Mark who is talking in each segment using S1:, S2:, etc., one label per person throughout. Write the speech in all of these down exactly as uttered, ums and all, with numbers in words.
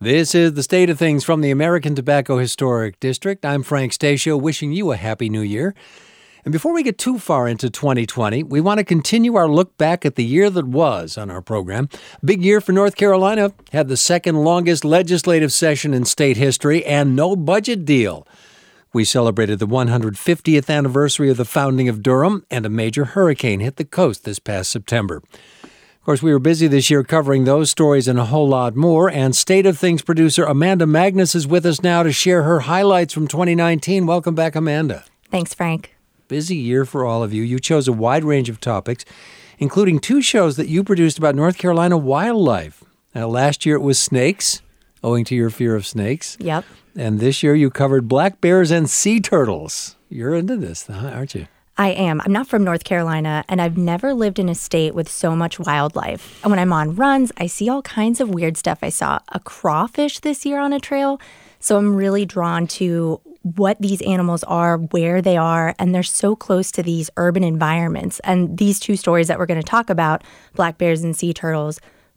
S1: This is the State of Things from the American Tobacco Historic District. I'm Frank Stasio, wishing you a happy new year. And before we get too far into twenty twenty, we want to continue our look back at the year that was on our program. Big year for North Carolina, had the second longest legislative session in state history and no budget deal. We celebrated the one hundred fiftieth anniversary of the founding of Durham, and a major hurricane hit the coast this past September. Of course, we were busy this year covering those stories and a whole lot more, and State of Things producer Amanda Magnus is with us now to share her highlights from twenty nineteen. Welcome back, Amanda.
S2: Thanks, Frank.
S1: Busy year for all of you. You chose a wide range of topics, including two shows that you produced about North Carolina wildlife. Now, last year it was snakes, owing to your fear of snakes.
S2: Yep.
S1: And this year you covered black bears and sea turtles. You're into this, aren't you?
S2: I am. I'm not from North Carolina, and I've never lived in a state with so much wildlife. And when I'm on runs, I see all kinds of weird stuff. I saw a crawfish this year on a trail, so I'm really drawn to what these animals are, where they are, and they're so close to these urban environments. And these two stories that we're going to talk about, black bears and sea turtles,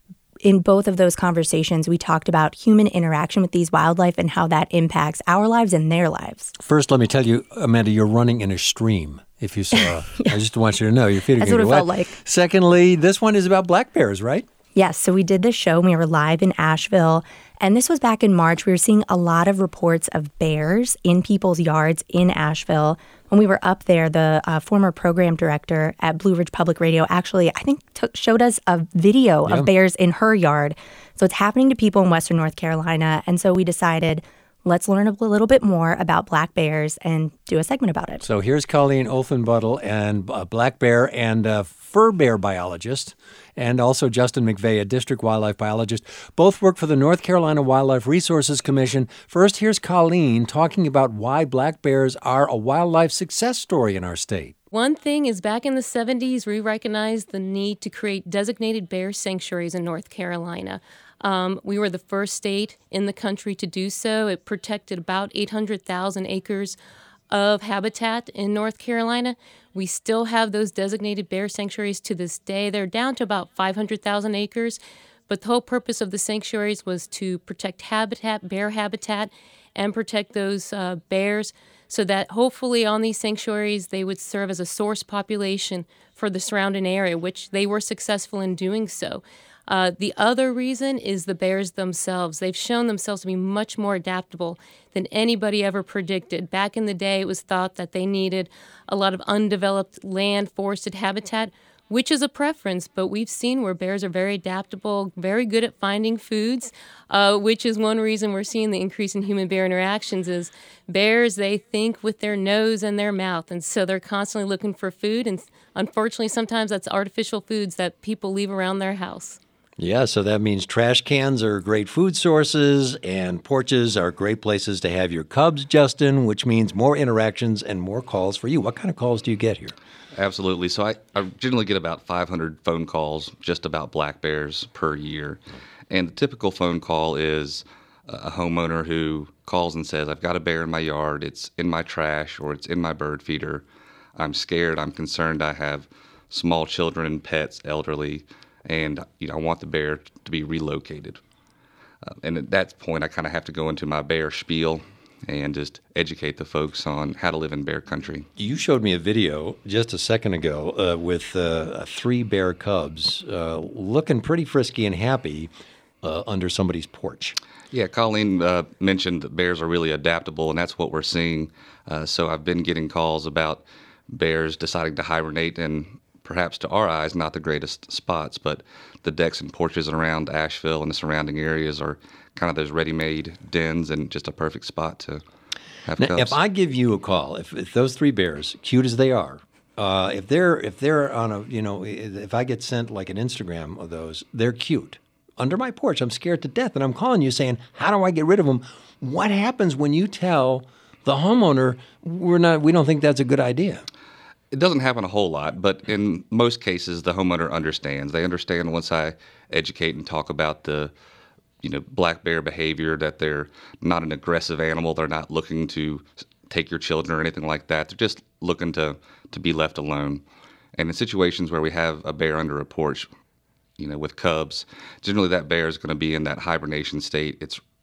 S2: in both of those conversations, we talked about human interaction with these wildlife and how that impacts our lives and their lives.
S1: First, let me tell you, Amanda, you're running in a stream. If you saw, yeah. I just want you to know your feet are
S2: That's
S1: going to
S2: what
S1: get
S2: it
S1: wet.
S2: felt like.
S1: Secondly, this one is about black bears, right?
S2: Yes. So we did this show. And we were live in Asheville. And this was back in March. We were seeing a lot of reports of bears in people's yards in Asheville. When we were up there, the uh, former program director at Blue Ridge Public Radio actually, I think, took, showed us a video
S1: yeah.
S2: of bears in her yard. So it's happening to people in Western North Carolina. And so we decided, let's learn a little bit more about black bears and do a segment about it.
S1: So here's Colleen Olfenbuttel, and a black bear and a fur bear biologist, and also Justin McVeigh, a district wildlife biologist. Both work for the North Carolina Wildlife Resources Commission. First, here's Colleen talking about why black bears are a wildlife success story in our state.
S3: One thing is, back in the seventies, we recognized the need to create designated bear sanctuaries in North Carolina. Um, we were the first state in the country to do so. It protected about eight hundred thousand acres of habitat in North Carolina. We still have those designated bear sanctuaries to this day. They're down to about five hundred thousand acres, but the whole purpose of the sanctuaries was to protect habitat, bear habitat, and protect those uh, bears, so that hopefully on these sanctuaries they would serve as a source population for the surrounding area, which they were successful in doing so. Uh, the other reason is the bears themselves. They've shown themselves to be much more adaptable than anybody ever predicted. Back in the day, it was thought that they needed a lot of undeveloped land, forested habitat, which is a preference, but we've seen where bears are very adaptable, very good at finding foods, uh, which is one reason we're seeing the increase in human-bear interactions is bears, they think with their nose and their mouth, and so they're constantly looking for food, and unfortunately, sometimes that's artificial foods that people leave around their house.
S1: Yeah, so that means trash cans are great food sources and porches are great places to have your cubs, Justin, which means more interactions and more calls for you. What kind of calls do you get here?
S4: Absolutely. So I, I generally get about five hundred phone calls just about black bears per year. And the typical phone call is a homeowner who calls and says, I've got a bear in my yard, it's in my trash, or it's in my bird feeder. I'm scared, I'm concerned, I have small children, pets, elderly, and you know I want the bear to be relocated. Uh, and at that point, I kind of have to go into my bear spiel and just educate the folks on how to live in bear country.
S1: You showed me a video just a second ago uh, with uh, three bear cubs uh, looking pretty frisky and happy uh, under somebody's porch.
S4: Yeah, Colleen uh, mentioned that bears are really adaptable, and that's what we're seeing. Uh, so I've been getting calls about bears deciding to hibernate in perhaps to our eyes, not the greatest spots, but the decks and porches around Asheville and the surrounding areas are kind of those ready-made dens and just a perfect spot to have
S1: now,
S4: cubs.
S1: If I give you a call, if, if those three bears, cute as they are, uh, if they're if they're on a, you know, if I get sent like an Instagram of those, they're cute. Under my porch, I'm scared to death, and I'm calling you saying, how do I get rid of them? What happens when you tell the homeowner, we're not, we don't think that's a good idea?
S4: It doesn't happen a whole lot, but in most cases, the homeowner understands. They understand once I educate and talk about the, you know, black bear behavior, that they're not an aggressive animal. They're not looking to take your children or anything like that. They're just looking to, to be left alone. And in situations where we have a bear under a porch, you know, with cubs, generally that bear is going to be in that hibernation state. It's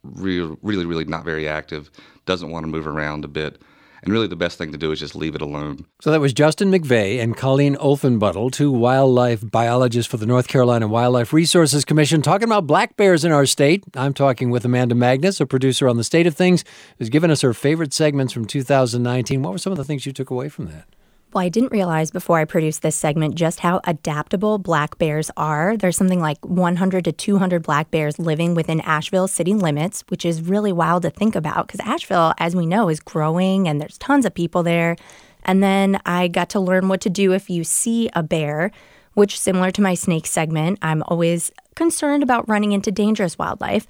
S4: really, really, really not very active, doesn't want to move around a bit. And really the best thing to do is just leave it alone.
S1: So that was Justin McVeigh and Colleen Olfenbuttel, two wildlife biologists for the North Carolina Wildlife Resources Commission, talking about black bears in our state. I'm talking with Amanda Magnus, a producer on The State of Things, who's given us her favorite segments from two thousand nineteen. What were some of the things you took away from that?
S2: Well, I didn't realize before I produced this segment just how adaptable black bears are. There's something like one hundred to two hundred black bears living within Asheville city limits, which is really wild to think about because Asheville, as we know, is growing and there's tons of people there. And then I got to learn what to do if you see a bear, which, similar to my snake segment, I'm always concerned about running into dangerous wildlife.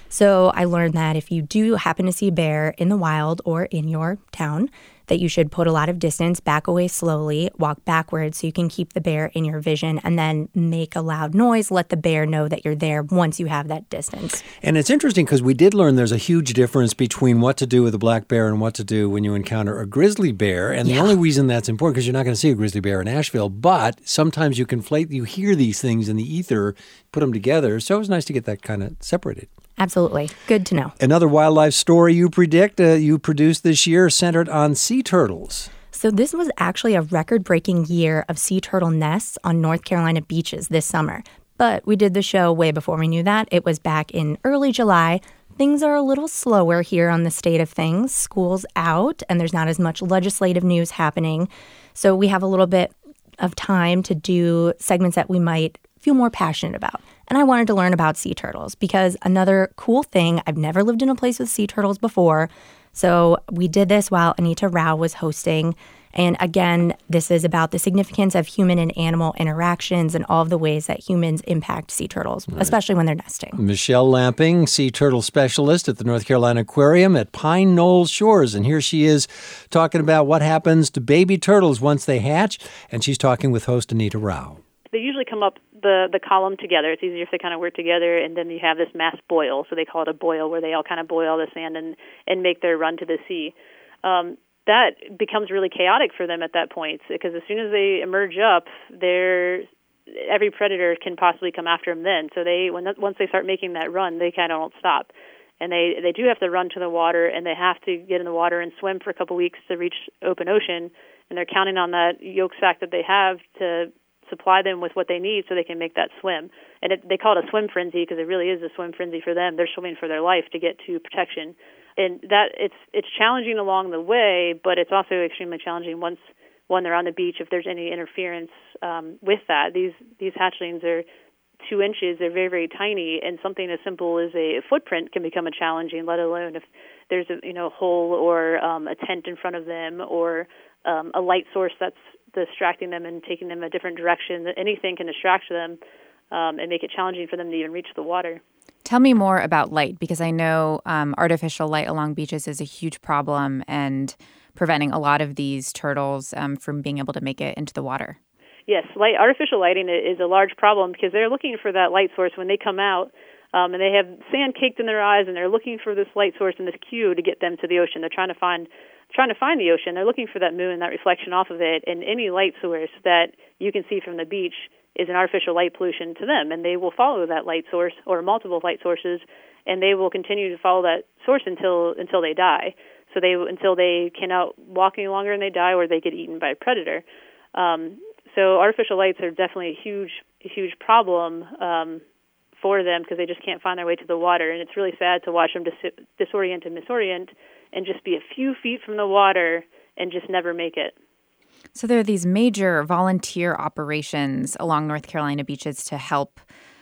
S2: So I learned that if you do happen to see a bear in the wild or in your town, that you should put a lot of distance, back away slowly, walk backwards so you can keep the bear in your vision, and then make a loud noise, let the bear know that you're there once you have that distance.
S1: And it's interesting because we did learn there's a huge difference between what to do with a black bear and what to do when you encounter a grizzly bear. And the
S2: Yeah.
S1: only reason that's important, because you're not going to see a grizzly bear in Asheville, but sometimes you conflate, you hear these things in the ether, put them together. So it was nice to get that kind of separated.
S2: Absolutely. Good to know.
S1: Another wildlife story you predict, uh, you produced this year centered on sea turtles.
S2: So this was actually a record-breaking year of sea turtle nests on North Carolina beaches this summer. But we did the show way before we knew that. It was back in early July. Things are a little slower here on The State of Things. School's out, and there's not as much legislative news happening. So we have a little bit of time to do segments that we might feel more passionate about. And I wanted to learn about sea turtles because another cool thing, I've never lived in a place with sea turtles before. So we did this while Anita Rao was hosting. And again, this is about the significance of human and animal interactions and all of the ways that humans impact sea turtles, right, especially when they're nesting.
S1: Michelle Lamping, sea turtle specialist at the North Carolina Aquarium at Pine Knoll Shores. And here she is talking about what happens to baby turtles once they hatch. And she's talking with host Anita Rao.
S5: They usually come up the, the column together. It's easier if they kind of work together, and then you have this mass boil, so they call it a boil, where they all kind of boil the sand and, and make their run to the sea. Um, that becomes really chaotic for them at that point, because as soon as they emerge up, they're, every predator can possibly come after them then. So they when that, once they start making that run, they kind of don't stop. And they, they do have to run to the water, and they have to get in the water and swim for a couple weeks to reach open ocean, and they're counting on that yolk sac that they have to supply them with what they need so they can make that swim. And it, they call it a swim frenzy because it really is a swim frenzy for them. They're swimming for their life to get to protection. And that it's it's challenging along the way, but it's also extremely challenging once when they're on the beach if there's any interference um, with that. These these hatchlings are two inches. They're very, very tiny, and something as simple as a footprint can become a challenging, let alone if there's a you know hole or um, a tent in front of them or um, a light source that's distracting them and taking them a different direction. Anything can distract them um, and make it challenging for them to even reach the water.
S6: Tell me more about light, because I know um, artificial light along beaches is a huge problem and preventing a lot of these turtles um, from being able to make it into the water.
S5: Yes, light, artificial lighting is a large problem because they're looking for that light source when they come out, um, and they have sand caked in their eyes, and they're looking for this light source and this cue to get them to the ocean. They're trying to find trying to find the ocean. They're looking for that moon, that reflection off of it, and any light source that you can see from the beach is an artificial light pollution to them, and they will follow that light source or multiple light sources, and they will continue to follow that source until until they die. So they until they cannot walk any longer and they die, or they get eaten by a predator. Um, so artificial lights are definitely a huge, huge problem um, for them because they just can't find their way to the water, and it's really sad to watch them dis- disorient and misorient and just be a few feet from the water and just never make it.
S6: So there are these major volunteer operations along North Carolina beaches to help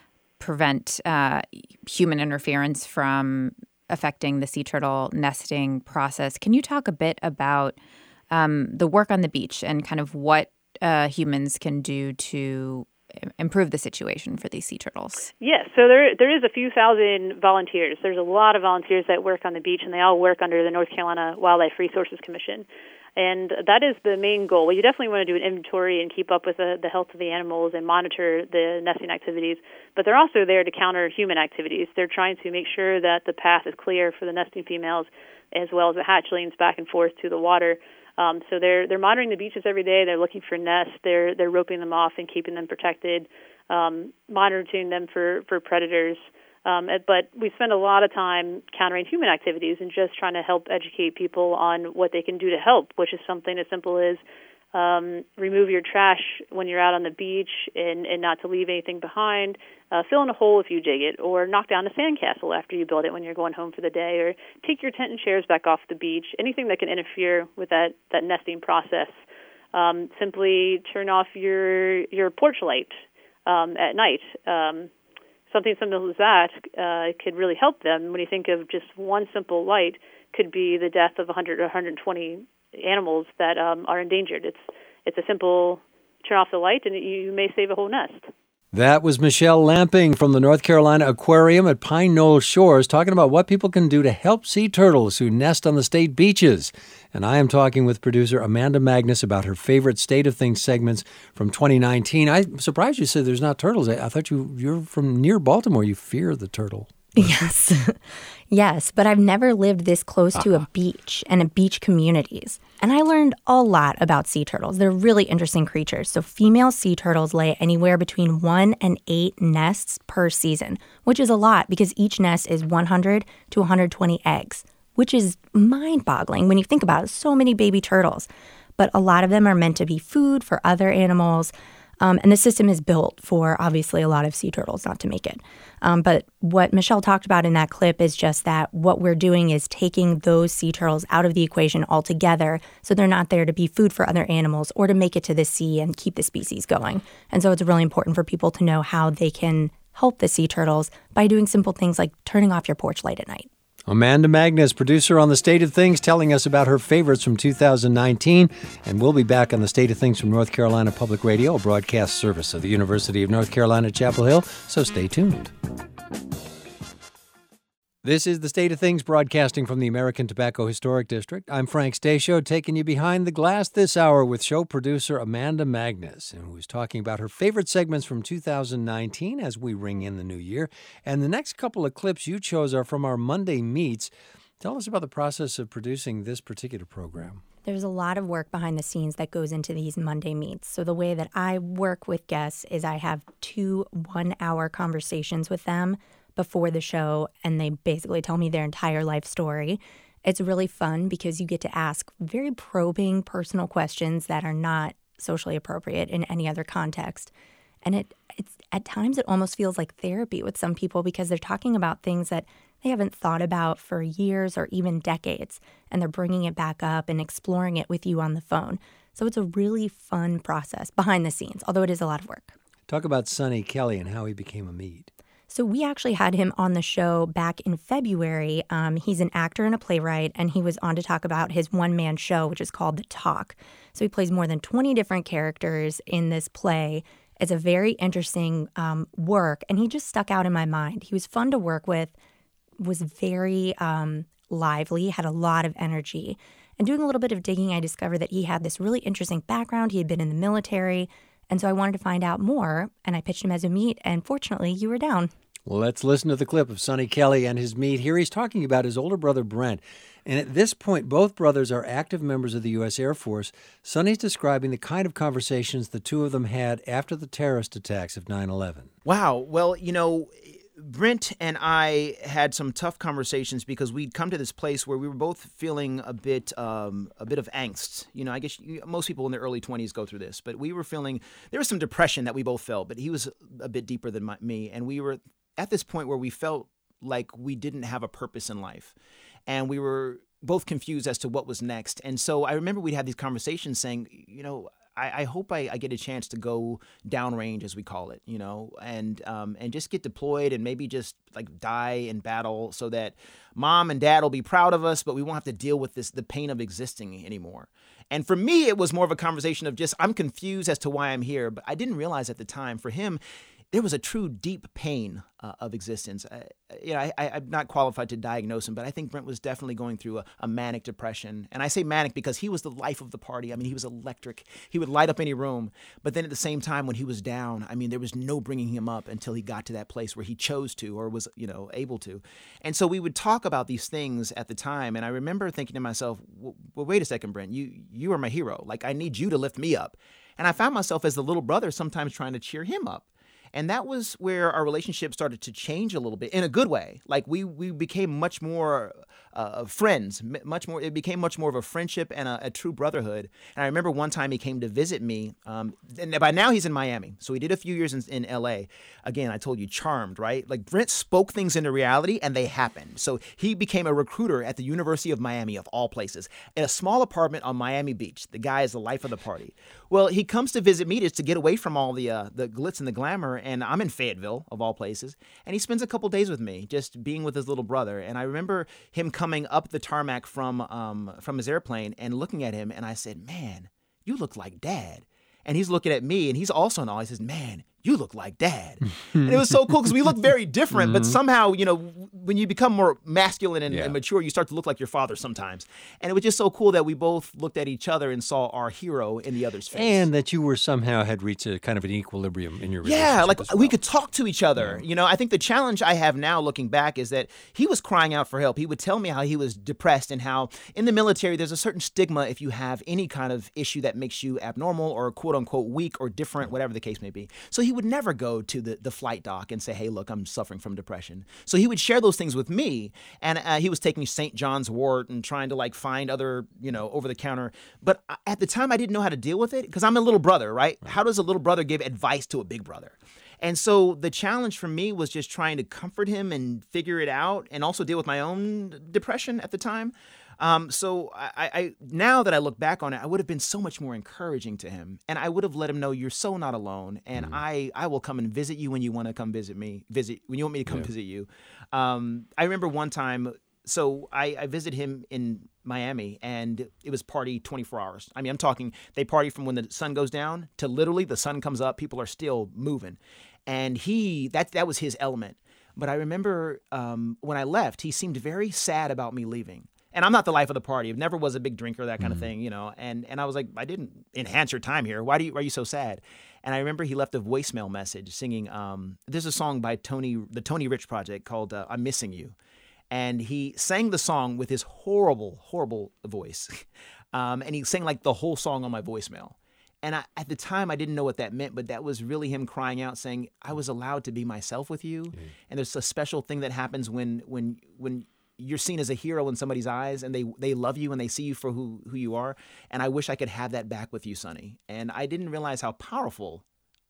S6: prevent uh, human interference from affecting the sea turtle nesting process. Can you talk a bit about um, the work on the beach and kind of what uh, humans can do to improve the situation for these sea turtles?
S5: Yes, so there there is a few thousand volunteers. There's a lot of volunteers that work on the beach, and they all work under the North Carolina Wildlife Resources Commission. And that is the main goal. Well, you definitely want to do an inventory and keep up with the, the health of the animals and monitor the nesting activities. But they're also there to counter human activities. They're trying to make sure that the path is clear for the nesting females as well as the hatchlings back and forth to the water. Um, so they're they're monitoring the beaches every day. They're looking for nests. They're they're roping them off and keeping them protected, um, monitoring them for, for predators. Um, but we spend a lot of time countering human activities and just trying to help educate people on what they can do to help, which is something as simple as um, remove your trash when you're out on the beach and, and not to leave anything behind, uh, fill in a hole if you dig it, or knock down a sandcastle after you build it when you're going home for the day, or take your tent and chairs back off the beach, anything that can interfere with that, that nesting process. Um, simply turn off your your porch light um, at night. Um, something simple as that uh, could really help them. When you think of just one simple light, could be the death of one hundred or one hundred twenty animals that um, are endangered. It's it's a simple turn off the light, and you may save a whole nest.
S1: That was Michelle Lamping from the North Carolina Aquarium at Pine Knoll Shores talking about what people can do to help sea turtles who nest on the state beaches. And I am talking with producer Amanda Magnus about her favorite State of Things segments from twenty nineteen. I'm surprised you said there's not turtles. I, I thought you, you're from near Baltimore. You fear the turtle.
S2: Yes. Yes, but I've never lived this close to a beach and a beach communities. And I learned a lot about sea turtles. They're really interesting creatures. So female sea turtles lay anywhere between one and eight nests per season, which is a lot because each nest is one hundred to one hundred twenty eggs, which is mind-boggling when you think about it. So many baby turtles. But a lot of them are meant to be food for other animals. Um, and the system is built for, obviously, a lot of sea turtles not to make it. Um, but what Michelle talked about in that clip is just that what we're doing is taking those sea turtles out of the equation altogether so they're not there to be food for other animals or to make it to the sea and keep the species going. And so it's really important for people to know how they can help the sea turtles by doing simple things like turning off your porch light at night.
S1: Amanda Magnus, producer on The State of Things, telling us about her favorites from two thousand nineteen. And we'll be back on The State of Things from North Carolina Public Radio, a broadcast service of the University of North Carolina, Chapel Hill. So stay tuned. This is The State of Things, broadcasting from the American Tobacco Historic District. I'm Frank Stasio, taking you behind the glass this hour with show producer Amanda Magnus, who's talking about her favorite segments from two thousand nineteen as we ring in the new year. And the next couple of clips you chose are from our Monday Meets. Tell us about the process of producing this particular program.
S2: There's a lot of work behind the scenes that goes into these Monday Meets. So the way that I work with guests is I have two one-hour conversations with them before the show, and they basically tell me their entire life story. It's really fun because you get to ask very probing personal questions that are not socially appropriate in any other context. And it it's at times it almost feels like therapy with some people because they're talking about things that they haven't thought about for years or even decades, and they're bringing it back up and exploring it with you on the phone. So it's a really fun process behind the scenes, although it is a lot of work.
S1: Talk about Sonny Kelly and how he became a Meet.
S2: So we actually had him on the show back in February. Um, he's an actor and a playwright, and he was on to talk about his one-man show, which is called The Talk. So he plays more than twenty different characters in this play. It's a very interesting um, work, and he just stuck out in my mind. He was fun to work with, was very um, lively, had a lot of energy. And doing a little bit of digging, I discovered that he had this really interesting background. He had been in the military, and so I wanted to find out more, and I pitched him as a Meet, and fortunately, you were down.
S1: Well, let's listen to the clip of Sonny Kelly and his Meet. Here he's talking about his older brother, Brent. And at this point, both brothers are active members of the U S Air Force. Sonny's describing the kind of conversations the two of them had after the terrorist attacks of nine eleven.
S7: Wow. Well, you know, Brent and I had some tough conversations because we'd come to this place where we were both feeling a bit um, a bit of angst. You know, I guess you, most people in their early twenties go through this, but we were feeling, there was some depression that we both felt, but he was a bit deeper than my, me. And we were at this point where we felt like we didn't have a purpose in life. And we were both confused as to what was next. And so I remember we'd have these conversations saying, you know, I, I hope I, I get a chance to go downrange, as we call it, you know, and um, and just get deployed and maybe just like die in battle so that mom and dad will be proud of us, but we won't have to deal with this, the pain of existing anymore. And for me, it was more of a conversation of just, I'm confused as to why I'm here, but I didn't realize at the time, for him, there was a true deep pain uh, of existence. I, you know, I, I, I'm not qualified to diagnose him, but I think Brent was definitely going through a, a manic depression. And I say manic because he was the life of the party. I mean, he was electric. He would light up any room. But then at the same time, when he was down, I mean, there was no bringing him up until he got to that place where he chose to or was, you know, able to. And so we would talk about these things at the time. And I remember thinking to myself, well, wait a second, Brent, you, you are my hero. Like, I need you to lift me up. And I found myself as the little brother sometimes trying to cheer him up. And that was where our relationship started to change a little bit in a good way. Like we we became much more uh, friends, much more. It became much more of a friendship and a, a true brotherhood. And I remember one time he came to visit me. Um, and by now he's in Miami, so he did a few years in, in L A. Again, I told you, charmed, right? Like Brent spoke things into reality, and they happened. So he became a recruiter at the University of Miami, of all places, in a small apartment on Miami Beach. The guy is the life of the party. Well, he comes to visit me just to get away from all the uh, the glitz and the glamour, and I'm in Fayetteville, of all places, and he spends a couple days with me, just being with his little brother. And I remember him coming up the tarmac from um, from his airplane and looking at him, and I said, "Man, you look like Dad." And he's looking at me, and he's also in awe. He says, "Man, you look like Dad." And it was so cool because we look very different, mm-hmm. but somehow, you know, when you become more masculine and, yeah. and mature, you start to look like your father sometimes. And it was just so cool that we both looked at each other and saw our hero in the other's face.
S1: And that you were somehow had reached a kind of an equilibrium in your relationship.
S7: Yeah, like
S1: as well.
S7: We could talk to each other. Yeah. You know, I think the challenge I have now looking back is that he was crying out for help. He would tell me how he was depressed and how in the military there's a certain stigma if you have any kind of issue that makes you abnormal or quote unquote weak or different, whatever the case may be. So he would never go to the, the flight doc and say, "Hey, look, I'm suffering from depression." So he would share those things with me, and uh, he was taking Saint John's wort and trying to like find other, you know, over the counter. But at the time, I didn't know how to deal with it because I'm a little brother, right? right? How does a little brother give advice to a big brother? And so the challenge for me was just trying to comfort him and figure it out, and also deal with my own depression at the time. Um, so I, I now that I look back on it, I would have been so much more encouraging to him, and I would have let him know you're so not alone, and mm-hmm. I, I will come and visit you when you want to come visit me, visit when you want me to come yeah. visit you. Um, I remember one time, so I, I visited him in Miami, and it was party twenty-four hours. I mean, I'm talking they party from when the sun goes down to literally the sun comes up. People are still moving, and he that that was his element. But I remember um, when I left, he seemed very sad about me leaving. And I'm not the life of the party. I never was a big drinker, that kind mm-hmm. of thing, you know. And and I was like, I didn't enhance your time here. Why do you? Why are you so sad? And I remember he left a voicemail message singing. Um, there's a song by Tony, the Tony Rich Project called uh, "I'm Missing You," and he sang the song with his horrible, horrible voice, um, and he sang like the whole song on my voicemail. And I, at the time, I didn't know what that meant, but that was really him crying out, saying, "I was allowed to be myself with you." Mm-hmm. And there's a special thing that happens when when when. you're seen as a hero in somebody's eyes, and they they love you and they see you for who, who you are. And I wish I could have that back with you, Sonny. And I didn't realize how powerful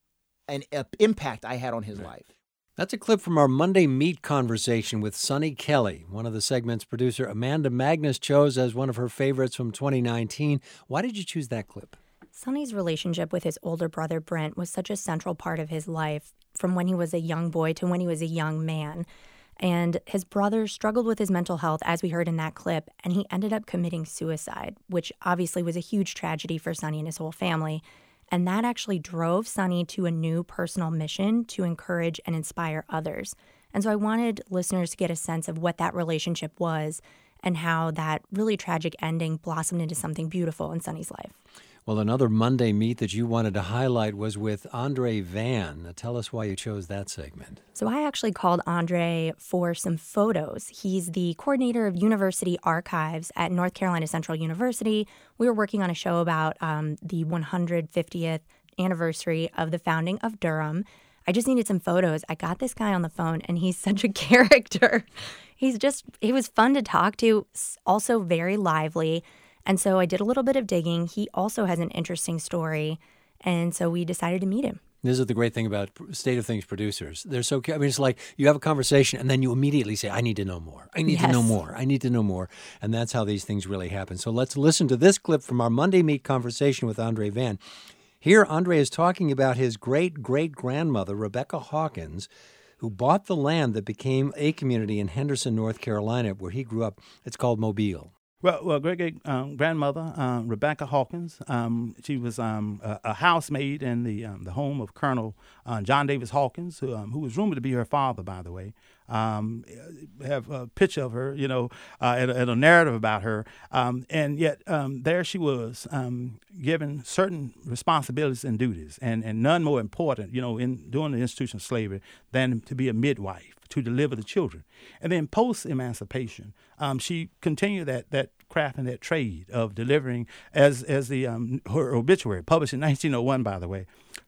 S7: an uh, impact I had on his right. life.
S1: That's a clip from our Monday Meet conversation with Sonny Kelly, one of the segment's producer Amanda Magnus chose as one of her favorites from twenty nineteen. Why did you choose that clip?
S2: Sonny's relationship with his older brother Brent was such a central part of his life, from when he was a young boy to when he was a young man. And his brother struggled with his mental health, as we heard in that clip, and he ended up committing suicide, which obviously was a huge tragedy for Sonny and his whole family. And that actually drove Sonny to a new personal mission to encourage and inspire others. And so I wanted listeners to get a sense of what that relationship was and how that really tragic ending blossomed into something beautiful in Sonny's life.
S1: Well, another Monday Meet that you wanted to highlight was with Andre Van. Now, tell us why you chose that segment.
S2: So I actually called Andre for some photos. He's the coordinator of university archives at North Carolina Central University. We were working on a show about um, the one hundred fiftieth anniversary of the founding of Durham. I just needed some photos. I got this guy on the phone, and he's such a character. He's just, he was fun to talk to, also very lively. And so I did a little bit of digging. He also has an interesting story, and so we decided to meet him.
S1: This is the great thing about State of Things producers. They're so, I mean, it's like you have a conversation, and then you immediately say, I need to know more. I need yes. to know more. I need to know more. And that's how these things really happen. So let's listen to this clip from our Monday Meet conversation with Andre Van. Here, Andre is talking about his great-great-grandmother, Rebecca Hawkins, who bought the land that became a community in Henderson, North Carolina, where he grew up. It's called Mobile.
S8: Well, well, great great um, grandmother um, Rebecca Hawkins. Um, she was um, a, a housemaid in the um, the home of Colonel uh, John Davis Hawkins, who um, who was rumored to be her father, by the way. Um, have a picture of her, you know, uh, and, and a narrative about her. Um, and yet um, there she was, um, given certain responsibilities and duties, and, and none more important, you know, in during the institution of slavery than to be a midwife, to deliver the children. And then post-emancipation, um, she continued that that craft and that trade of delivering, as as the um, her obituary, published in nineteen oh one, by the way,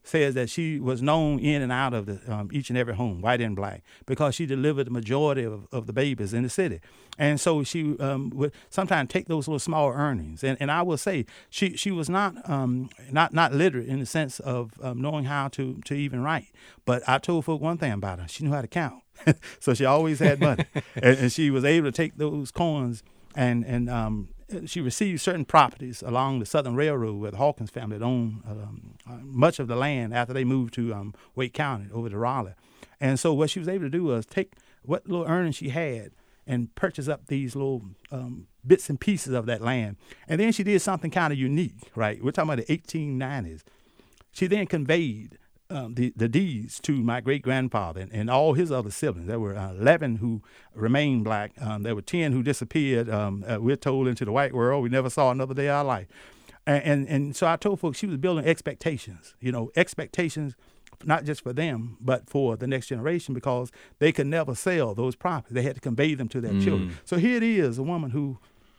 S8: says that she was known in and out of the, um, each and every home, white and black, because she delivered the majority of, of the babies in the city. And so she um, would sometimes take those little small earnings. And, and I will say she, she was not, um, not not literate in the sense of um, knowing how to, to even write. But I told folk one thing about her. She knew how to count. So she always had money. and, and she was able to take those coins and, and um, she received certain properties along the Southern Railroad where the Hawkins family had owned um, uh, much of the land after they moved to um, Wake County over to Raleigh. And so what she was able to do was take what little earnings she had and purchase up these little um, bits and pieces of that land. And then she did something kind of unique, right? We're talking about the eighteen nineties. She then conveyed um, the, the deeds to my great-grandfather and, and all his other siblings. There were uh, eleven who remained black. Um, there were ten who disappeared. Um, uh, we're told into the white world. We never saw another day of our life. And, and, and so I told folks she was building expectations, you know, expectations not just for them, but for the next generation, because they could never sell those properties. They had to convey them to their mm. children. So here it is, a woman who,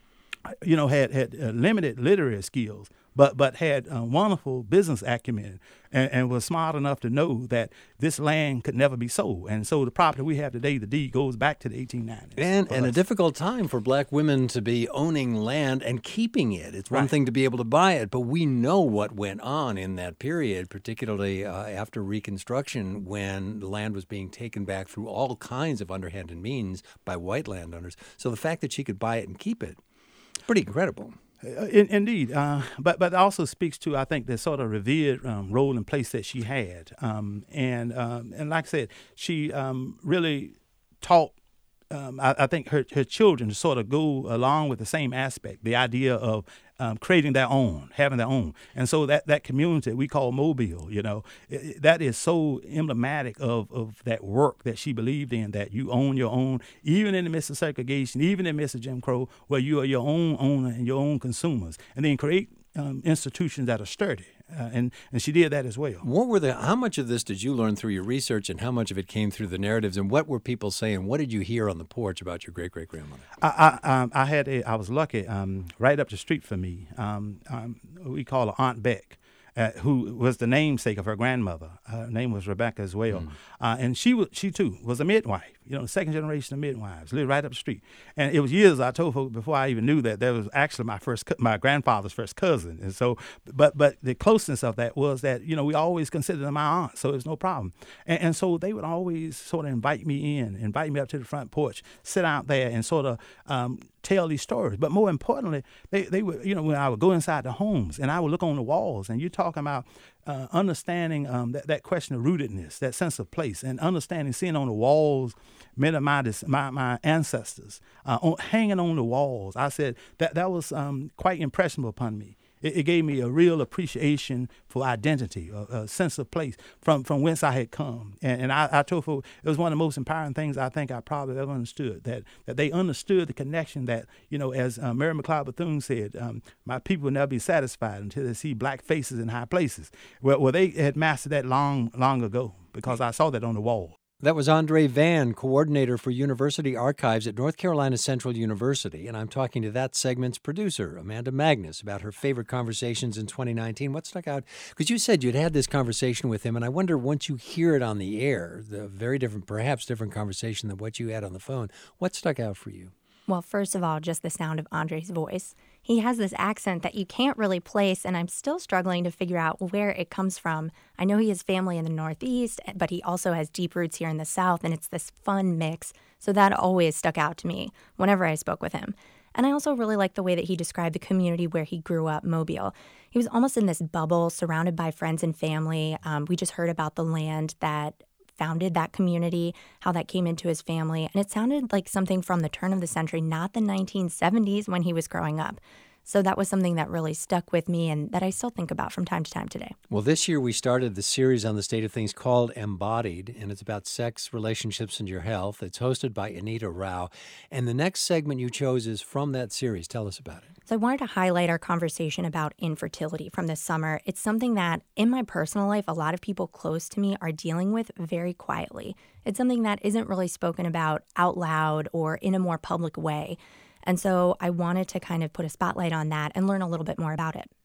S8: you know, had, had uh, limited literary skills, but but had uh, wonderful business acumen and, and was smart enough to know that this land could never be sold. And so the property we have today, the deed, goes back to the eighteen nineties.
S1: And, and a difficult time for black women to be owning land and keeping it. It's one right. thing to be able to buy it, but we know what went on in that period, particularly uh, after Reconstruction, when the land was being taken back through all kinds of underhanded means by white landowners. So the fact that she could buy it and keep it, pretty incredible.
S8: Uh, in, indeed, uh, but but also speaks to, I think, the sort of revered um, role and place that she had, um, and um, and like I said, she um, really taught. Um, I, I think her her children to sort of go along with the same aspect, the idea of um, creating their own, having their own, and so that, that community we call Mobile, you know, it, that is so emblematic of, of that work that she believed in, that you own your own, even in the midst of segregation, even in the midst of Jim Crow, where you are your own owner and your own consumers, and then create um, institutions that are sturdy. Uh, and, and she did that as well.
S1: What were the? How much of this did you learn through your research, and how much of it came through the narratives? And what were people saying? What did you hear on the porch about your great great grandmother?
S8: I I, um, I had a, I was lucky. Um, right up the street from me, um, um, we call her Aunt Beck, uh, who was the namesake of her grandmother. Her name was Rebecca as well, mm. uh, and she was she too was a midwife. You know, the second generation of midwives, lived right up the street. And it was years I told folks before I even knew that there was actually my first, my grandfather's first cousin. And so, but but the closeness of that was that, you know, we always considered them my aunt, so it was no problem. And, and so they would always sort of invite me in, invite me up to the front porch, sit out there and sort of um, tell these stories. But more importantly, they, they would, you know, when I would go inside the homes and I would look on the walls, and you're talking about Uh, understanding um, that, that question of rootedness, that sense of place, and understanding, seeing on the walls many of my, my, my ancestors uh, on, hanging on the walls. I said that that was um, quite impressionable upon me. It, it gave me a real appreciation for identity, a, a sense of place from, from whence I had come. And, and I, I told folks it was one of the most empowering things I think I probably ever understood, that that they understood the connection that, you know, as uh, Mary McLeod Bethune said, um, my people will never be satisfied until they see black faces in high places. Well, well, they had mastered that long, long ago, because I saw that on the wall.
S1: That was Andre Vann, coordinator for University Archives at North Carolina Central University, and I'm talking to that segment's producer, Amanda Magnus, about her favorite conversations in twenty nineteen. What stuck out? Because you said you'd had this conversation with him, and I wonder, once you hear it on the air, the very different, perhaps different conversation than what you had on the phone, what stuck out for you?
S2: Well, first of all, just the sound of Andre's voice. He has this accent that you can't really place, and I'm still struggling to figure out where it comes from. I know he has family in the Northeast, but he also has deep roots here in the South, and it's this fun mix. So that always stuck out to me whenever I spoke with him. And I also really like the way that he described the community where he grew up, Mobile. He was almost in this bubble, surrounded by friends and family. Um, we just heard about the land that founded that community, how that came into his family. And it sounded like something from the turn of the century, not the nineteen seventies when he was growing up. So that was something that really stuck with me and that I still think about from time to time today.
S1: Well, this year we started the series on the state of things called Embodied, and it's about sex, relationships, and your health. It's hosted by Anita Rao. And the next segment you chose is from that series. Tell us about it.
S2: So I wanted to highlight our conversation about infertility from this summer. It's something that in my personal life, a lot of people close to me are dealing with very quietly. It's something that isn't really spoken about out loud or in a more public way. And so I wanted to kind of put a spotlight on that and learn a little bit more about it.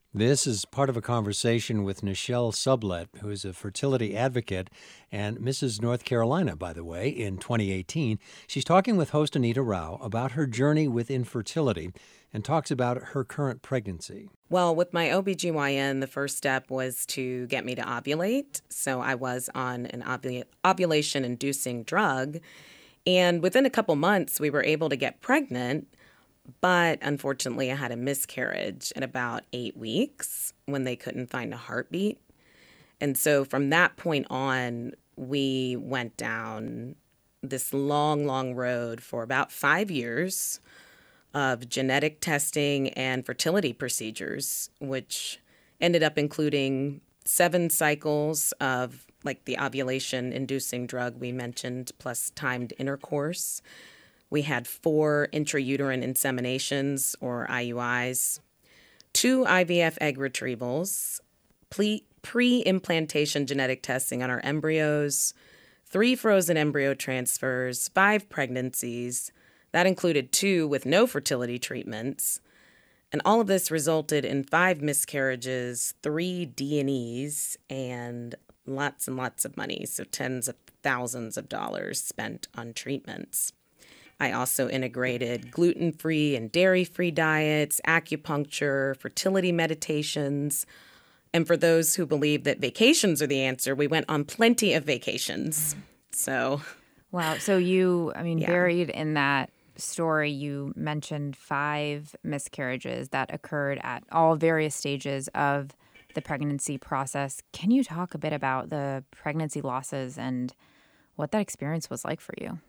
S1: This is part of a conversation with Nichelle Sublette, who is a fertility advocate and Missus North Carolina, by the way, in twenty eighteen. She's talking with host Anita Rao about her journey with infertility and talks about her current pregnancy.
S9: Well, with my O B G Y N, the first step was to get me to ovulate. So I was on an ovul- ovulation-inducing drug. And within a couple months, we were able to get pregnant. But unfortunately, I had a miscarriage at about eight weeks when they couldn't find a heartbeat. And so from that point on, we went down this long, long road for about five years of genetic testing and fertility procedures, which ended up including seven cycles of like the ovulation-inducing drug we mentioned, plus timed intercourse. We had four intrauterine inseminations, or I U Is, two I V F egg retrievals, pre- pre-implantation genetic testing on our embryos, three frozen embryo transfers, five pregnancies. That included two with no fertility treatments. And all of this resulted in five miscarriages, three D and Es, and lots and lots of money, so tens of thousands of dollars spent on treatments. I also integrated gluten-free and dairy-free diets, acupuncture, fertility meditations. And for those who believe that vacations are the answer, we went on plenty of vacations. So,
S6: wow. So you, I mean,
S9: Yeah.
S6: buried in that story, you mentioned five miscarriages that occurred at all various stages of the pregnancy process. Can you talk a bit about the pregnancy losses and what that experience was like for you?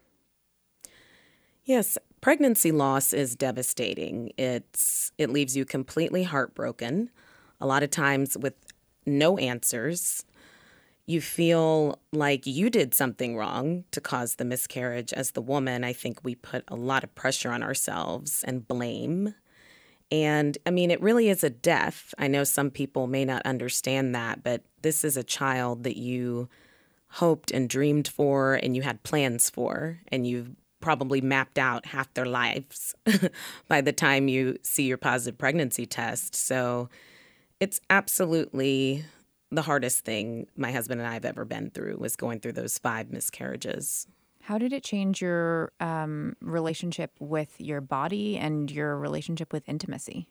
S9: Yes, pregnancy loss is devastating. It's it leaves you completely heartbroken, a lot of times with no answers. You feel like you did something wrong to cause the miscarriage. As the woman, I think we put a lot of pressure on ourselves and blame. And I mean, it really is a death. I know some people may not understand that, but this is a child that you hoped and dreamed for and you had plans for, and you've probably mapped out half their lives by the time you see your positive pregnancy test. So it's absolutely the hardest thing my husband and I have ever been through, was going through those five miscarriages.
S6: How did it change your um, relationship with your body and your relationship with intimacy?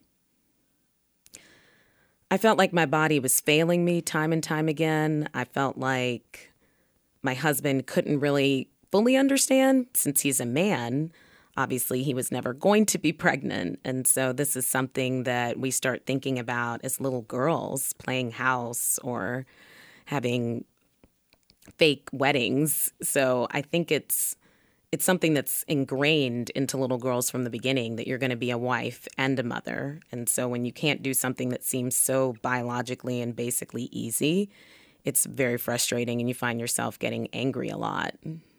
S9: I felt like my body was failing me time and time again. I felt like my husband couldn't really fully understand, since he's a man. Obviously, he was never going to be pregnant. And so this is something that we start thinking about as little girls, playing house or having fake weddings. So I think it's it's something that's ingrained into little girls from the beginning, that you're going to be a wife and a mother. And so when you can't do something that seems so biologically and basically easy, it's very frustrating, and you find yourself getting angry a lot.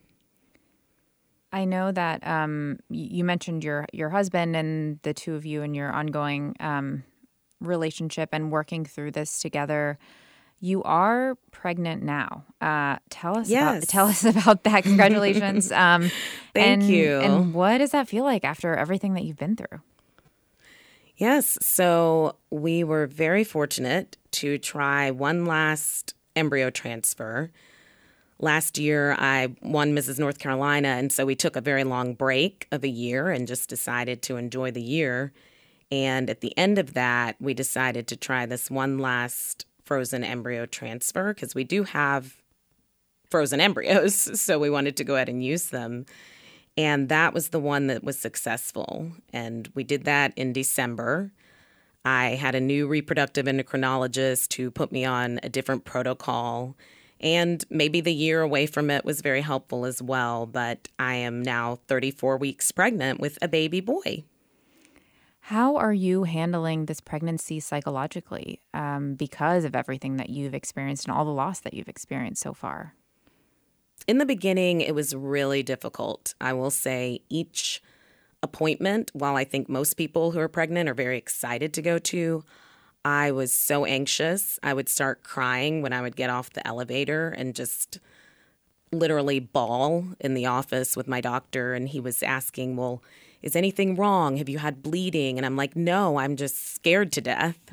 S6: I know that um, you mentioned your your husband and the two of you and your ongoing um, relationship and working through this together. You are pregnant now. Uh, tell us
S9: Yes.
S6: about tell us about that. Congratulations. Um,
S9: Thank
S6: and,
S9: you.
S6: And what does that feel like after everything that you've been through?
S9: Yes. So we were very fortunate to try one last embryo transfer. Last year, I won Missus North Carolina, and so we took a very long break of a year and just decided to enjoy the year. And at the end of that, we decided to try this one last frozen embryo transfer, because we do have frozen embryos, so we wanted to go ahead and use them. And that was the one that was successful. And we did that in December. I had a new reproductive endocrinologist who put me on a different protocol. And maybe the year away from it was very helpful as well. But I am now thirty-four weeks pregnant with a baby boy.
S6: How are you handling this pregnancy psychologically um, because of everything that you've experienced and all the loss that you've experienced so far?
S9: In the beginning, it was really difficult. I will say each appointment, while I think most people who are pregnant are very excited to go to, I was so anxious. I would start crying when I would get off the elevator and just literally bawl in the office with my doctor. And he was asking, well, is anything wrong? Have you had bleeding? And I'm like, no, I'm just scared to death. Mm.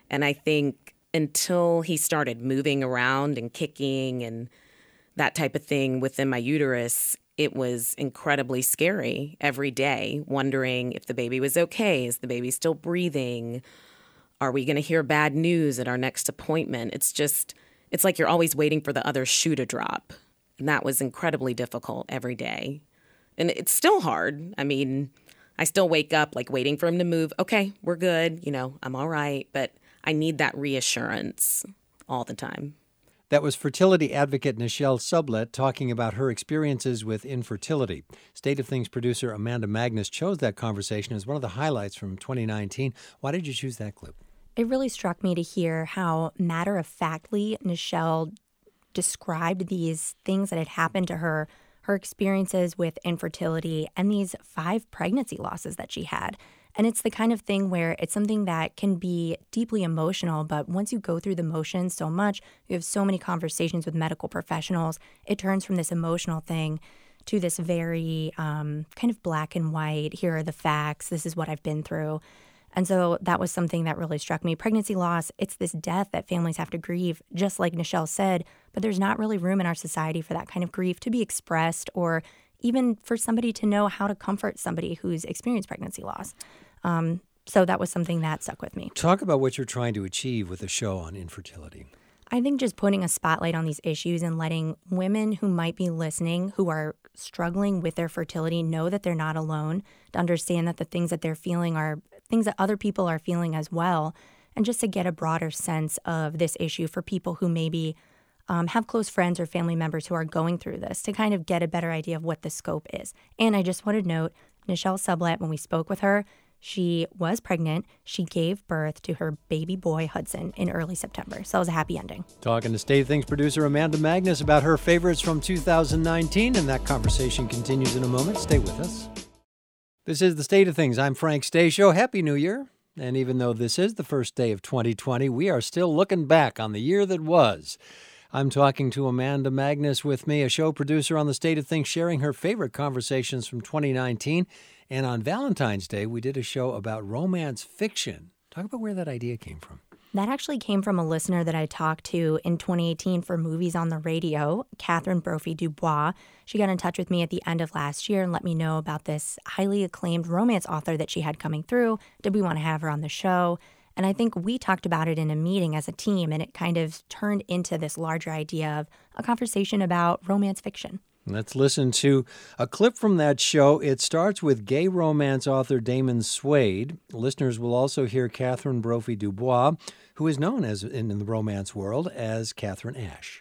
S9: And I think until he started moving around and kicking and that type of thing within my uterus, it was incredibly scary every day, wondering if the baby was okay. Is the baby still breathing? Are we going to hear bad news at our next appointment? It's just, it's like you're always waiting for the other shoe to drop. And that was incredibly difficult every day. And it's still hard. I mean, I still wake up like waiting for him to move. Okay, we're good. You know, I'm all right. But I need that reassurance all the time.
S1: That was fertility advocate Nichelle Sublette talking about her experiences with infertility. State of Things producer Amanda Magnus chose that conversation as one of the highlights from twenty nineteen. Why did you choose that clip?
S2: It really struck me to hear how matter-of-factly Nichelle described these things that had happened to her, her experiences with infertility, and these five pregnancy losses that she had. And it's the kind of thing where it's something that can be deeply emotional, but once you go through the motions so much, you have so many conversations with medical professionals, it turns from this emotional thing to this very um, kind of black and white, here are the facts, this is what I've been through. And so that was something that really struck me. Pregnancy loss, it's this death that families have to grieve, just like Nichelle said, but there's not really room in our society for that kind of grief to be expressed or even for somebody to know how to comfort somebody who's experienced pregnancy loss. Um, so that was something that stuck with me.
S1: Talk about what you're trying to achieve with a show on infertility.
S2: I think just putting a spotlight on these issues and letting women who might be listening, who are struggling with their fertility, know that they're not alone, to understand that the things that they're feeling are things that other people are feeling as well, and just to get a broader sense of this issue for people who maybe um, have close friends or family members who are going through this, to kind of get a better idea of what the scope is. And I just want to note, Nichelle Sublette, when we spoke with her, she was pregnant. She gave birth to her baby boy, Hudson, in early September. So it was a happy ending.
S1: Talking to State of Things producer Amanda Magnus about her favorites from two thousand nineteen, and that conversation continues in a moment. Stay with us. This is The State of Things. I'm Frank Stasio. Happy New Year. And even though this is the first day of twenty twenty, we are still looking back on the year that was. I'm talking to Amanda Magnus with me, a show producer on The State of Things, sharing her favorite conversations from twenty nineteen. And on Valentine's Day, we did a show about romance fiction. Talk about where that idea came from.
S2: That actually came from a listener that I talked to in twenty eighteen for Movies on the Radio, Catherine Brophy Dubois. She got in touch with me at the end of last year and let me know about this highly acclaimed romance author that she had coming through. Did we want to have her on the show? And I think we talked about it in a meeting as a team, and it kind of turned into this larger idea of a conversation about romance fiction.
S1: Let's listen to a clip from that show. It starts with gay romance author Damon Suede. Listeners will also hear Catherine Brophy Dubois, who is known as in the romance world as Catherine Ash.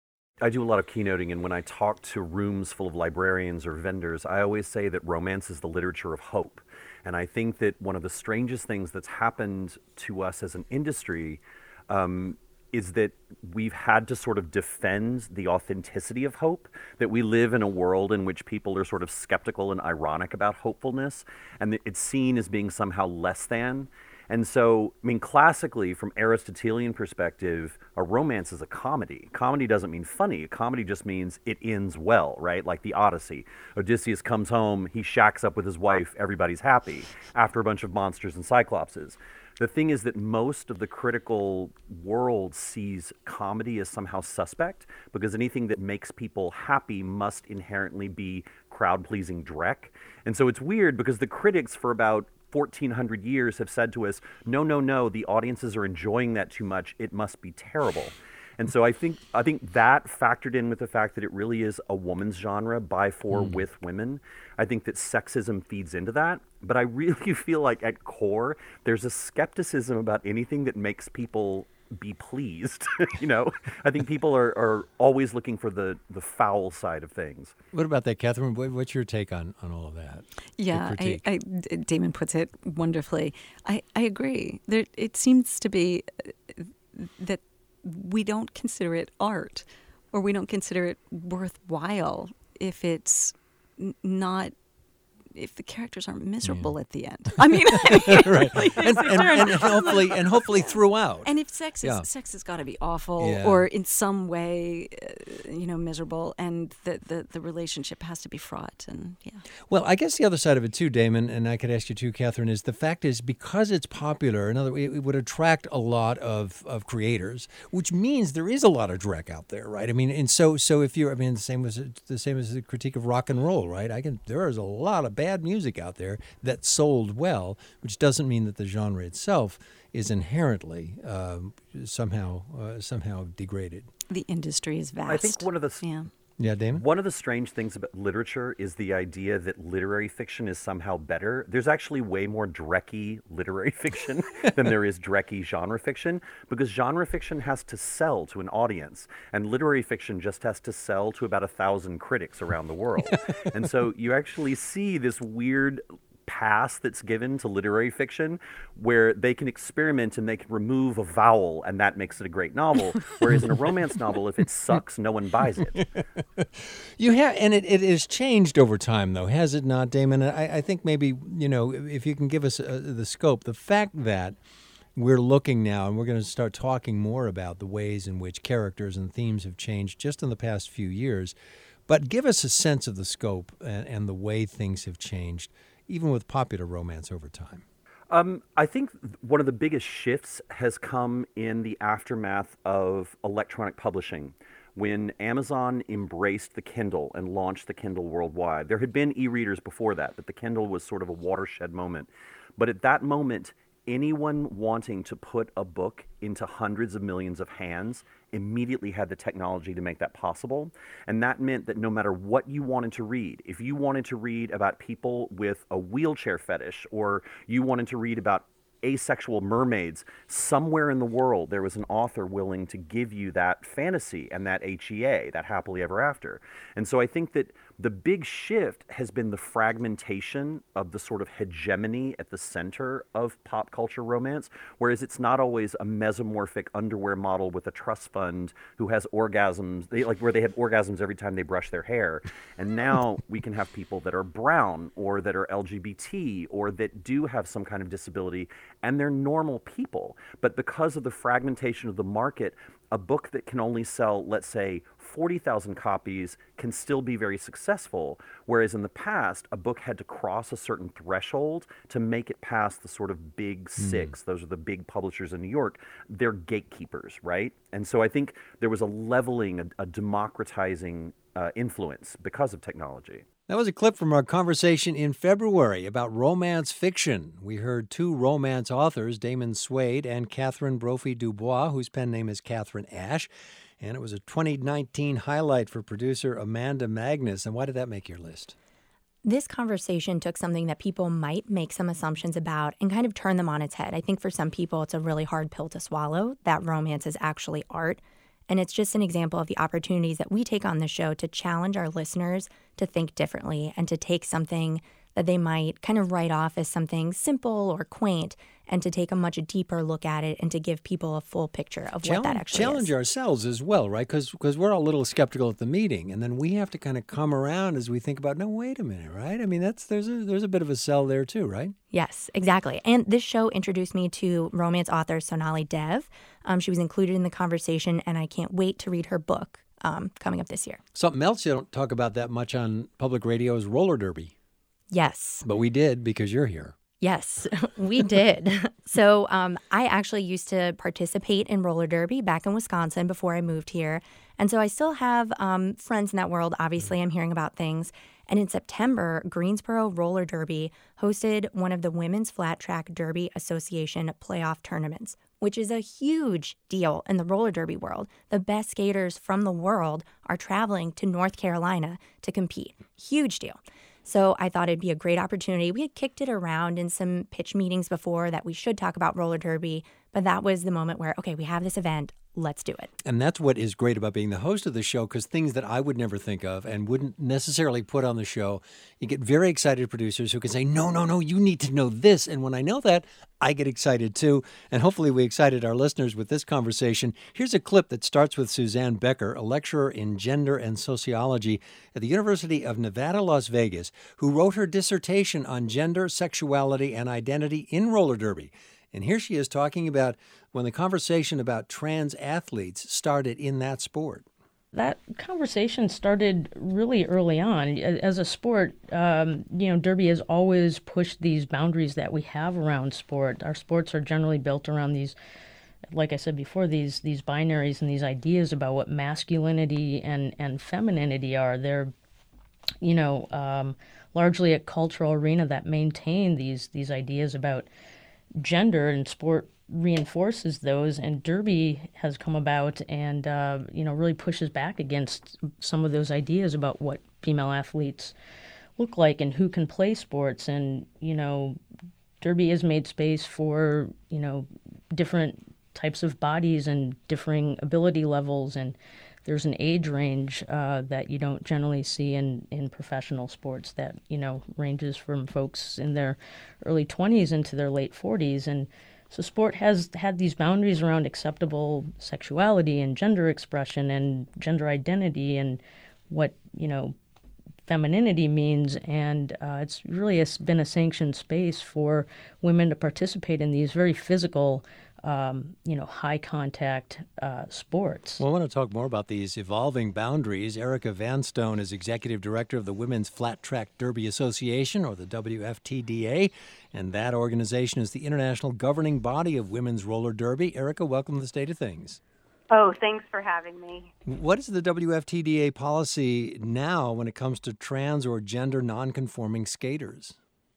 S10: I do a lot of keynoting, and when I talk to rooms full of librarians or vendors, I always say that romance is the literature of hope. And I think that one of the strangest things that's happened to us as an industry um, is that we've had to sort of defend the authenticity of hope, that we live in a world in which people are sort of skeptical and ironic about hopefulness, and it's seen as being somehow less than. And so, I mean, classically, from Aristotelian perspective, a romance is a comedy. Comedy doesn't mean funny. Comedy just means it ends well, right? Like the Odyssey. Odysseus comes home, he shacks up with his wife, everybody's happy, after a bunch of monsters and cyclopses. The thing is that most of the critical world sees comedy as somehow suspect, because anything that makes people happy must inherently be crowd-pleasing dreck. And so it's weird because the critics for about fourteen hundred years have said to us, no, no, no, the audiences are enjoying that too much, it must be terrible. And so I think I think that factored in with the fact that it really is a woman's genre, by, for, mm. with women. I think that sexism feeds into that. But I really feel like at core, there's a skepticism about anything that makes people be pleased. You know, I think people are, are always looking for the, the foul side of things.
S1: What about that, Catherine? What, what's your take on, on all of that?
S11: Yeah, I, I, Damon puts it wonderfully. I, I agree. There, it seems to be that we don't consider it art, or we don't consider it worthwhile if it's n- not if the characters aren't miserable yeah. at the end. I mean,
S1: right, and, and, and hopefully, and hopefully throughout.
S11: And if sex is
S1: yeah.
S11: sex has got to be awful
S1: yeah.
S11: or in some way, uh, you know, miserable, and the, the the relationship has to be fraught. And yeah.
S1: Well, I guess the other side of it too, Damon, and I could ask you too, Catherine, is the fact is because it's popular, another it, it would attract a lot of, of creators, which means there is a lot of dreck out there, right? I mean, and so so if you're, I mean, the same as the same as the critique of rock and roll, right? I can there is a lot of bad music out there that sold well, which doesn't mean that the genre itself is inherently um, somehow uh, somehow degraded.
S11: The industry is vast.
S10: I think one of the
S11: yeah.
S1: Yeah, Damon?
S10: One of the strange things about literature is the idea that literary fiction is somehow better. There's actually way more drecky literary fiction than there is drecky genre fiction, because genre fiction has to sell to an audience, and literary fiction just has to sell to about a thousand critics around the world. And so you actually see this weird pass that's given to literary fiction where they can experiment and they can remove a vowel and that makes it a great novel, whereas in a romance novel, if it sucks, no one buys it.
S1: You have, and it, it has changed over time, though, has it not, Damon? I, I think maybe, you know, if you can give us uh, the scope, the fact that we're looking now and we're going to start talking more about the ways in which characters and themes have changed just in the past few years, but give us a sense of the scope and, and the way things have changed, even with popular romance over time.
S10: Um, I think one of the biggest shifts has come in the aftermath of electronic publishing. When Amazon embraced the Kindle and launched the Kindle worldwide. There had been e-readers before that, but the Kindle was sort of a watershed moment. But at that moment, anyone wanting to put a book into hundreds of millions of hands immediately had the technology to make that possible. And that meant that no matter what you wanted to read, if you wanted to read about people with a wheelchair fetish, or you wanted to read about asexual mermaids, somewhere in the world there was an author willing to give you that fantasy and that H E A, that happily ever after. And so I think that the big shift has been the fragmentation of the sort of hegemony at the center of pop culture romance, whereas it's not always a mesomorphic underwear model with a trust fund who has orgasms, they, like where they have orgasms every time they brush their hair. And now we can have people that are brown or that are L G B T or that do have some kind of disability, and they're normal people. But because of the fragmentation of the market, a book that can only sell, let's say, forty thousand copies can still be very successful, whereas in the past, a book had to cross a certain threshold to make it past the sort of big six. Mm. Those are the big publishers in New York. They're gatekeepers, right? And so I think there was a leveling, a, a democratizing uh, influence because of technology.
S1: That was a clip from our conversation in February about romance fiction. We heard two romance authors, Damon Suede and Catherine Brophy Dubois, whose pen name is Catherine Ash. And it was a twenty nineteen highlight for producer Amanda Magnus. And why did that make your list?
S2: This conversation took something that people might make some assumptions about and kind of turn them on its head. I think for some people, it's a really hard pill to swallow, that romance is actually art. And it's just an example of the opportunities that we take on this show to challenge our listeners to think differently and to take something that they might kind of write off as something simple or quaint and to take a much deeper look at it and to give people a full picture of
S1: challenge,
S2: what that actually
S1: challenge
S2: is.
S1: ourselves as well, right? Because we're all a little skeptical at the meeting, and then we have to kind of come around as we think about, no, wait a minute, right? I mean, that's there's a, there's a bit of a sell there too, right?
S2: Yes, exactly. And this show introduced me to romance author Sonali Dev. Um, she was included in the conversation, and I can't wait to read her book um, coming up this year.
S1: Something else you don't talk about that much on public radio is roller derby.
S2: Yes.
S1: But we did because you're here.
S2: Yes, we did. So um, I actually used to participate in roller derby back in Wisconsin before I moved here. And so I still have um, friends in that world. Obviously, I'm hearing about things. And in September, Greensboro Roller Derby hosted one of the Women's Flat Track Derby Association playoff tournaments, which is a huge deal in the roller derby world. The best skaters from the world are traveling to North Carolina to compete. Huge deal. So I thought it'd be a great opportunity. We had kicked it around in some pitch meetings before that we should talk about roller derby, but that was the moment where, okay, we have this event. let's do it.
S1: And that's what is great about being the host of the show, because things that I would never think of and wouldn't necessarily put on the show, you get very excited producers who can say, no, no, no, you need to know this. And when I know that, I get excited too. And hopefully we excited our listeners with this conversation. Here's a clip that starts with Suzanne Becker, a lecturer in gender and sociology at the University of Nevada, Las Vegas, who wrote her dissertation on gender, sexuality, and identity in roller derby. And here she is talking about when the conversation about trans athletes started in that sport.
S12: That conversation started really early on. As a sport, um, you know, derby has always pushed these boundaries that we have around sport. Our sports are generally built around these, like I said before, these these binaries and these ideas about what masculinity and, and femininity are. They're, you know, um, largely a cultural arena that maintain these these ideas about gender, and sport reinforces those, and derby has come about and uh, you know really pushes back against some of those ideas about what female athletes look like and who can play sports. And you know derby has made space for you know different types of bodies and differing ability levels, and there's an age range uh, that you don't generally see in, in professional sports that, you know, ranges from folks in their early twenties into their late forties. And so sport has had these boundaries around acceptable sexuality and gender expression and gender identity and what, you know, femininity means. And uh, it's really a, been a sanctioned space for women to participate in these very physical Um, you know, high-contact uh, sports.
S1: Well, I want to talk more about these evolving boundaries. Erica Vanstone is Executive Director of the Women's Flat Track Derby Association, or the W F T D A, and that organization is the international governing body of women's roller derby. Erica, welcome to the State of Things.
S13: Oh, thanks for having me.
S1: What is the W F T D A policy now when it comes to trans or gender nonconforming skaters?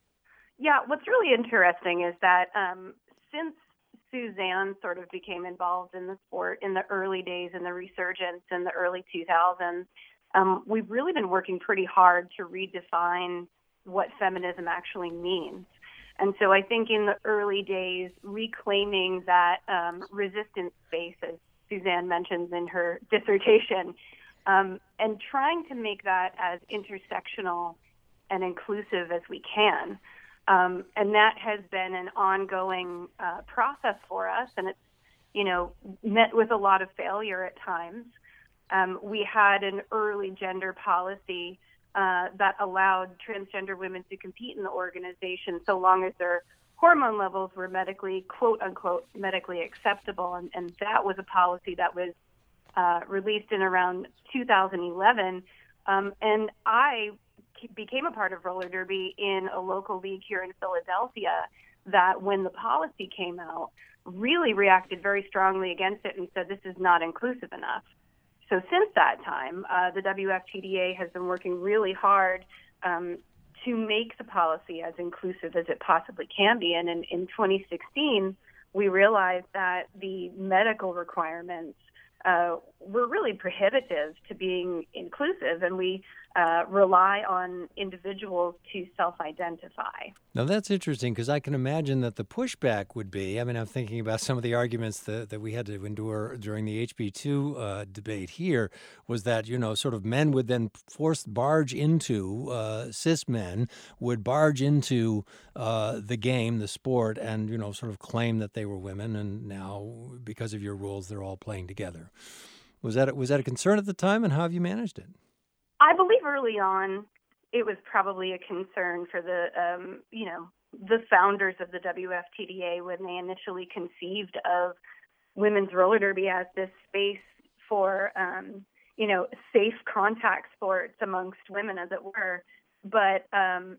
S13: Yeah, what's really interesting is that um, since Suzanne sort of became involved in the sport in the early days, in the resurgence in the early two thousands, um, we've really been working pretty hard to redefine what feminism actually means. And so I think in the early days, reclaiming that um, resistance space, as Suzanne mentions in her dissertation, um, and trying to make that as intersectional and inclusive as we can. Um, and that has been an ongoing uh, process for us, and it's, you know, met with a lot of failure at times. Um, we had an early gender policy uh, that allowed transgender women to compete in the organization so long as their hormone levels were medically, quote unquote, medically acceptable. And, and that was a policy that was uh, released in around two thousand eleven. Um, and I became a part of roller derby in a local league here in Philadelphia that, when the policy came out, really reacted very strongly against it and said this is not inclusive enough. So since that time, uh, the W F T D A has been working really hard um, to make the policy as inclusive as it possibly can be. And in, in twenty sixteen, we realized that the medical requirements uh, were really prohibitive to being inclusive, and we uh, rely on individuals to self-identify.
S1: Now, that's interesting, because I can imagine that the pushback would be, I mean, I'm thinking about some of the arguments that, that we had to endure during the H B two uh, debate here, was that, you know, sort of men would then force barge into, uh, cis men would barge into uh, the game, the sport, and, you know, sort of claim that they were women, and now, because of your rules, they're all playing together. Was that, was that a concern at the time, and how have you managed it?
S13: I believe early on it was probably a concern for the, um, you know, the founders of the W F T D A when they initially conceived of women's roller derby as this space for, um, you know, safe contact sports amongst women, as it were. But um,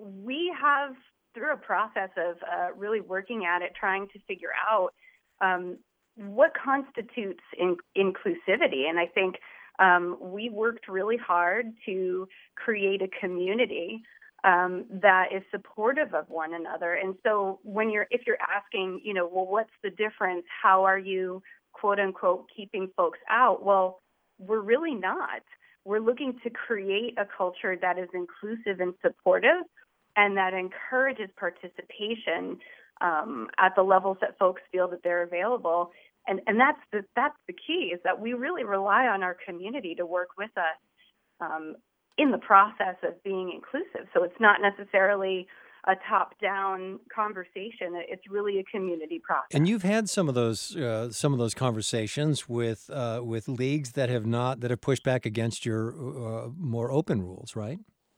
S13: we have, through a process of uh, really working at it, trying to figure out um, what constitutes in- inclusivity. And I think Um, we worked really hard to create a community um, that is supportive of one another. And so when you're, if you're asking, you know, well, what's the difference? How are you, quote unquote, keeping folks out? Well, we're really not. We're looking to create a culture that is inclusive and supportive and that encourages participation um, at the levels that folks feel that they're available. And and that's the that's the key, is that we really rely on our community to work with us um, in the process of being inclusive. So it's not necessarily a top-down conversation. It's really a community process.
S1: And you've had some of those uh, some of those conversations with uh, with leagues that have not that have pushed back against your uh, more open rules, right?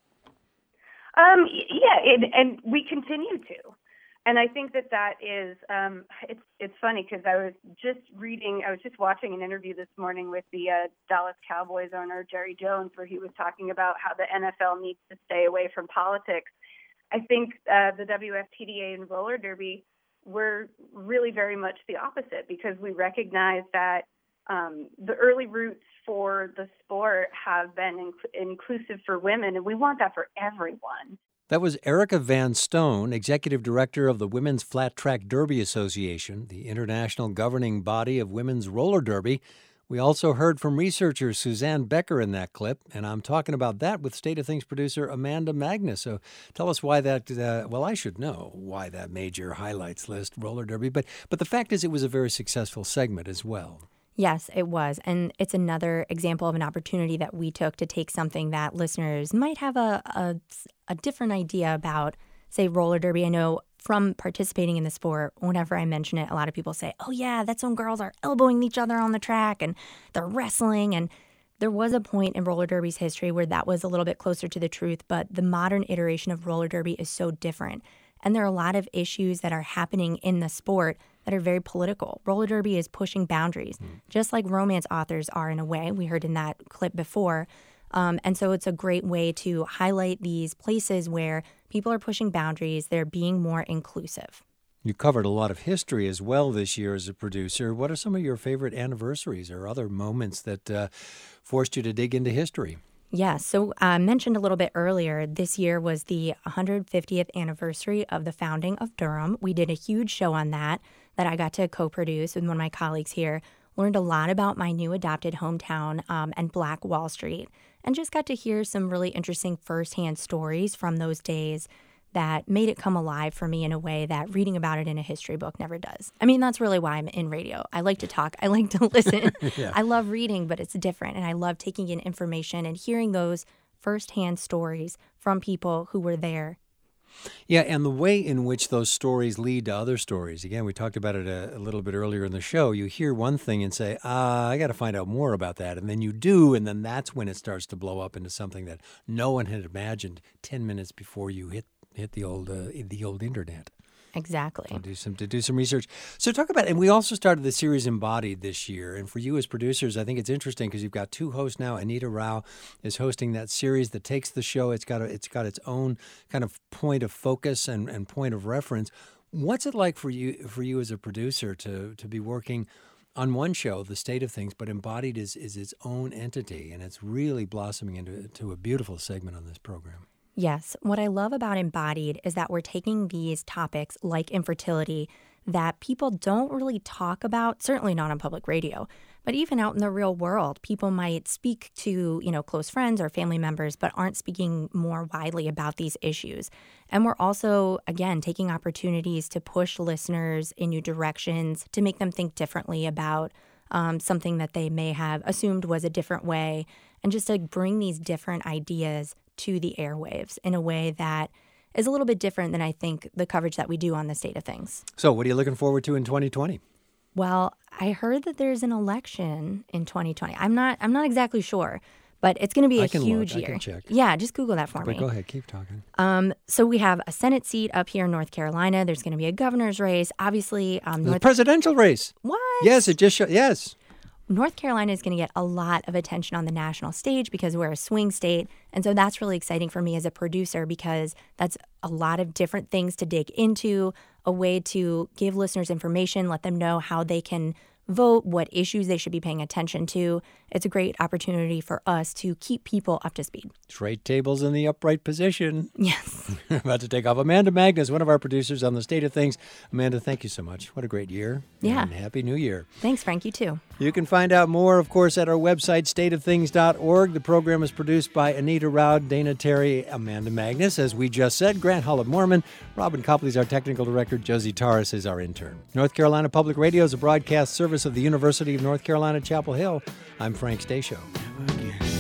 S13: Um, yeah, and, and we continue to. And I think that that is, um, it's it's funny because I was just reading, I was just watching an interview this morning with the uh, Dallas Cowboys owner, Jerry Jones, where he was talking about how the N F L needs to stay away from politics. I think uh, the W F T D A and roller derby were really very much the opposite, because we recognize that um, the early roots for the sport have been inc- inclusive for women, and we want that for everyone.
S1: That was Erica Van Stone, Executive Director of the Women's Flat Track Derby Association, the international governing body of women's roller derby. We also heard from researcher Suzanne Becker in that clip, and I'm talking about that with State of Things producer Amanda Magnus. So tell us why that, uh, well, I should know why that made your highlights list, roller derby, but but the fact is it was a very successful segment as well.
S2: Yes, it was. And it's another example of an opportunity that we took to take something that listeners might have a, a, a different idea about, say, roller derby. I know from participating in the sport, whenever I mention it, a lot of people say, oh, yeah, that's when girls are elbowing each other on the track and they're wrestling. And there was a point in roller derby's history where that was a little bit closer to the truth, but the modern iteration of roller derby is so different. And there are a lot of issues that are happening in the sport that are very political. Roller derby is pushing boundaries, mm. just like romance authors are in a way. We heard in that clip before. Um, and so it's a great way to highlight these places where people are pushing boundaries. They're being more inclusive.
S1: You covered a lot of history as well this year as a producer. What are some of your favorite anniversaries or other moments that uh, forced you to dig into history?
S2: Yeah, so I uh, mentioned a little bit earlier, this year was the one hundred fiftieth anniversary of the founding of Durham. We did a huge show on that that I got to co-produce with one of my colleagues here. Learned a lot about my new adopted hometown um, and Black Wall Street, and just got to hear some really interesting firsthand stories from those days that made it come alive for me in a way that reading about it in a history book never does. I mean, that's really why I'm in radio. I like to talk. I like to listen. yeah. I love reading, but it's different. And I love taking in information and hearing those firsthand stories from people who were there.
S1: Yeah, and the way in which those stories lead to other stories. Again, we talked about it a, a little bit earlier in the show. You hear one thing and say, ah, I got to find out more about that. And then you do, and then that's when it starts to blow up into something that no one had imagined ten minutes before you hit hit the old uh, the old internet.
S2: Exactly.
S1: To do some to do some research. So talk about, and we also started the series Embodied this year. And for you as producers, I think it's interesting because you've got two hosts now. Anita Rao is hosting that series that takes the show. It's got a, it's got its own kind of point of focus and, and point of reference. What's it like for you for you as a producer to to be working on one show, The State of Things, but Embodied is is its own entity, and it's really blossoming into to a beautiful segment on this program.
S2: Yes. What I love about Embodied is that we're taking these topics like infertility that people don't really talk about, certainly not on public radio, but even out in the real world. People might speak to, you know, close friends or family members, but aren't speaking more widely about these issues. And we're also, again, taking opportunities to push listeners in new directions, to make them think differently about um, something that they may have assumed was a different way, and just to bring these different ideas to the airwaves in a way that is a little bit different than I think the coverage that we do on The State of Things.
S1: So what are you looking forward to in twenty twenty?
S2: Well, I heard that there's an election in twenty twenty. I'm not I'm not exactly sure, but it's going to be a huge
S1: look.
S2: year.
S1: I can check.
S2: Yeah, just Google that for
S1: but
S2: me.
S1: Go ahead, keep talking.
S2: Um, so we have a Senate seat up here in North Carolina. There's going to be a governor's race. Obviously, um,
S1: the
S2: North
S1: presidential race.
S2: What?
S1: Yes, it just showed. Yes.
S2: North Carolina is going to get a lot of attention on the national stage because we're a swing state. And so that's really exciting for me as a producer because that's a lot of different things to dig into, a way to give listeners information, let them know how they can vote, what issues they should be paying attention to. It's a great opportunity for us to keep people up to speed.
S1: Trade tables in the upright position.
S2: Yes.
S1: About to take off. Amanda Magnus, one of our producers on The State of Things. Amanda, thank you so much. What a great year.
S2: Yeah.
S1: And Happy New Year.
S2: Thanks, Frank. You too.
S1: You can find out more, of course, at our website, state of things dot org. The program is produced by Anita Rowd, Dana Terry, Amanda Magnus. As we just said, Grant Holland-Mormon. Robin Copley is our technical director. Josie Torres is our intern. North Carolina Public Radio is a broadcast service of the University of North Carolina, Chapel Hill. I'm Frank Stasio.